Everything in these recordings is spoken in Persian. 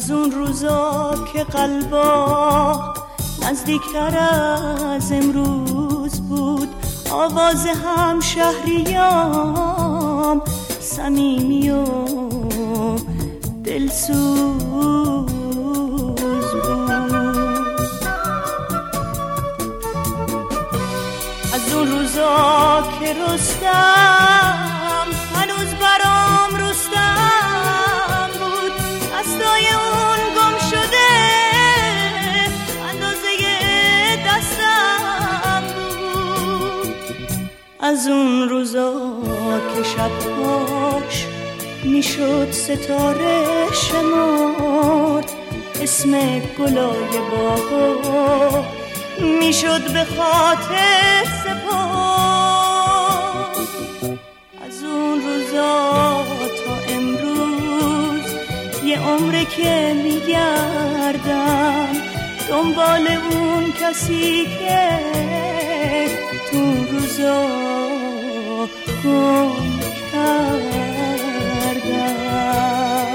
از اون روزا که قلبا نزدیکتر از امروز بود، آواز همشهریام صمیمی و دلسوز بود. از اون روزا که رستم هنوز برام رستم بود، دستای اون گم شده اندازه دستم بود. از اون روزا که شبهاش میشد ستاره شمرد، اسم گلای باغا میشد به خاطر سپرد. از اون روزا تا امروز یه عمره که میگردم دنبال اون کسی که تو روزا گم کردم.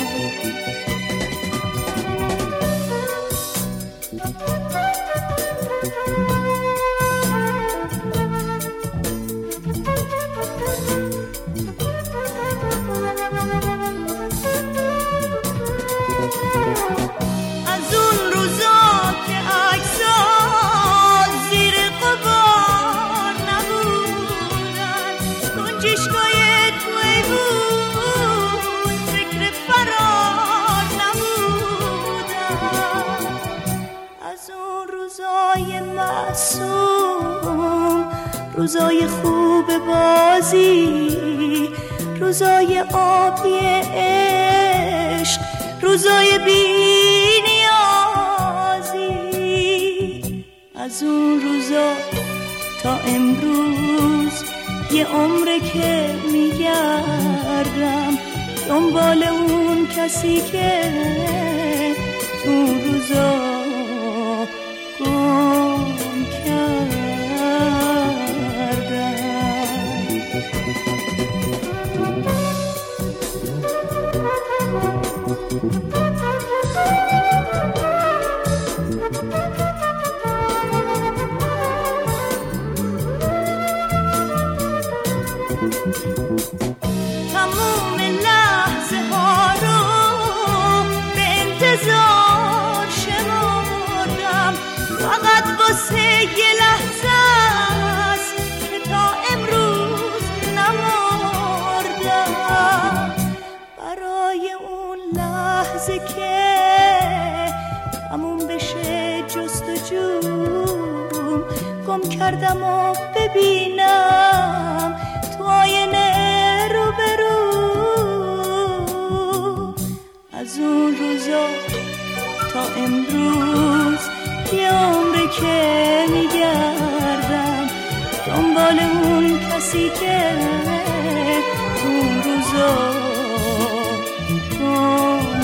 روزای خوب بازی، روزای آبی عشق، روزای بی نیازی. از اون روزا تا امروز یه عمره که میگردم دنبال اون کسی که تو روزا گم کردم. تموم لحظه ها رو به انتظار شمردم، فقط واسه یه لحظه است که تا امروز نمردم. برای اون لحظه که تموم بشه جستجوم، گم کردم و ببینم تو آینه رو برو. از اون روزا تا امروز یه عمره که میگردم دنبال اون کسی که اون روزا گم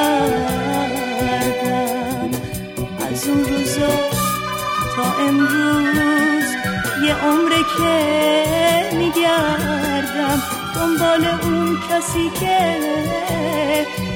کردم. از اون روزا تا امروز یه عمره که میگردم دنبال اون کسی که